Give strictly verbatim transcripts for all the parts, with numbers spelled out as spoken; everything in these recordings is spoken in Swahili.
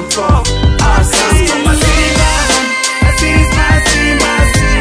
come from. Our city. My city, my city's my city, my city.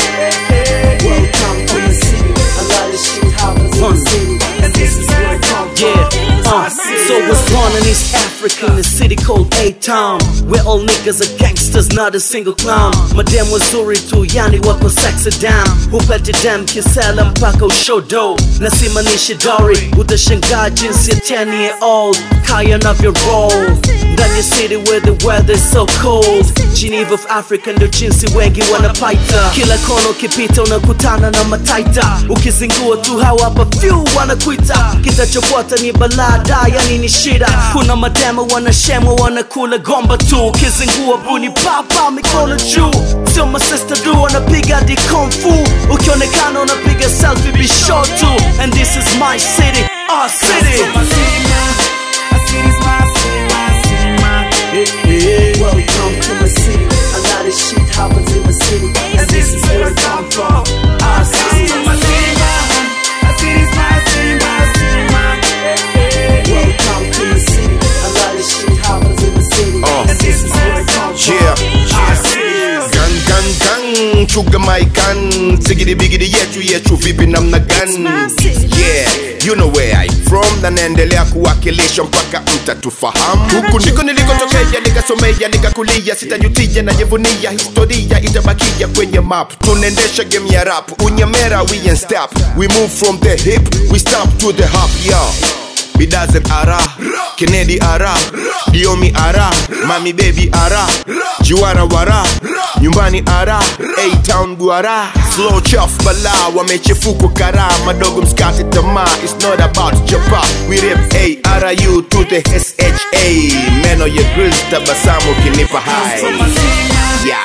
Yeah. Welcome to the city. A lot of shit happens in the city, and this is where I come from. Yeah. Uh, so was born in East Africa in a city called A-Town, where all niggas are gangsters, not a single clown. Madam wazuri tu, yani wako sexy down. Hupete dam kisela mpaka ushodo. Nasimanishi dori, utashangaa jinsi ya ten year old Kaya navyo roll ndani ya city where the weather is so cold. Geneva of Africa ndo jinsi wengi wanapaita. Kila kono kipita unakutana na mataita. Ukizingua tu hawa hapa few wanakuita. Kitachofuata ni balada, yani ni shida. Kuna mademo wanashemo wanakula gomba tu. Ukizingua buni papa mikono juu. Sio my sister do wanapiga di kung fu. Ukionekana unapiga selfie be sure to. And this is my city, our city. My city, my city's my city, my city, my city. Welcome to my city. A lot of shit happens in my city, and this is where I come from. Our city, my city, my city's my city, my city, my city. Welcome to my city. A lot of shit happens in my city, and this is where I come from. Yeah, our city. Gang gang gang, chuga my gun. Sigidi bigidi yetu yetu vipi namna gani? Yeah, you know where I from. Na naendelea kuwakilisha mpaka mtatufahamu. Huku ndiko nilikotokea, nikasomea, nikakulia. Sitajutia na jivunia, historia itabakia kwenye map. Tunaendesha game ya rap, unyamera we ain't stop. We move from the hip, we stop to the hop, yo. Bidazen ara, Kennedy ara, Diomi ara, Mami baby ara, Juara wara, nyumbani ara, A-Town guara. Slow chuff bala, wamechefuko kara. Madogo mskate tamaa, it's not about japa. We rip A R U to the S H A. Meno ya grills tabasamu kinipa high. Yeah.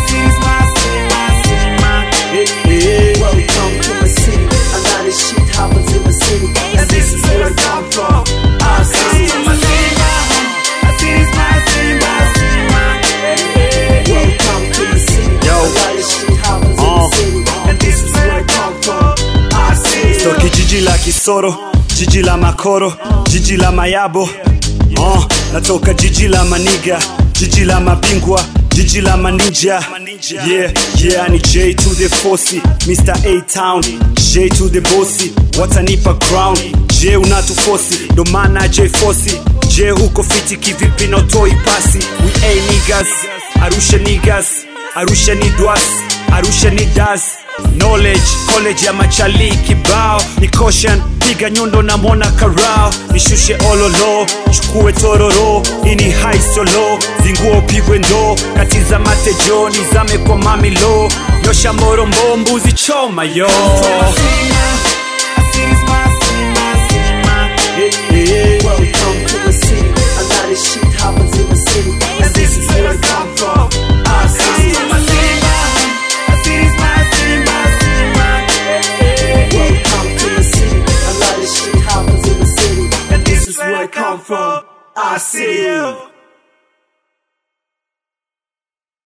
Welcome to my city. A lot of shit happens in my city, and this is where I come from. Our city, my city, my city's my city, my city, my city. Welcome to my city. Yo. A lot of shit happens in my city, and this is where I come from. Our city. Toki jiji la Kisoro, jiji la Makoro, jiji la Mayabo. Oh, natoka jiji la Maniga, jiji la Mabingwa, jiji la Maninja. Yeah, yeah, ni J to the Fosi, Mister A-Town, J to the Bossy. Watanipa crown, J unatufosi, ndo maana J Fosi. J uko fiti kivipi na utoi pasi. We A niggas, Arusha niggas, Arusha ni dwas, Arusha ni das. Knowledge, college ya machali kibao. Ni caution, piga nyundo na mona karao. Nishushe ololo, chukue tororo. Ini high solo, zinguo pigwe ndo. Katiza matejo, nizame kwa mamilo. Nyosha morombo, mbuzi choma yo. Welcome to the city. A lot of shit happens in the city, and this is where I come from. Our city, my city, my city's my city, my city, my city. Welcome to the city. A lot of shit happens in the city, and this is where I come from. Our city.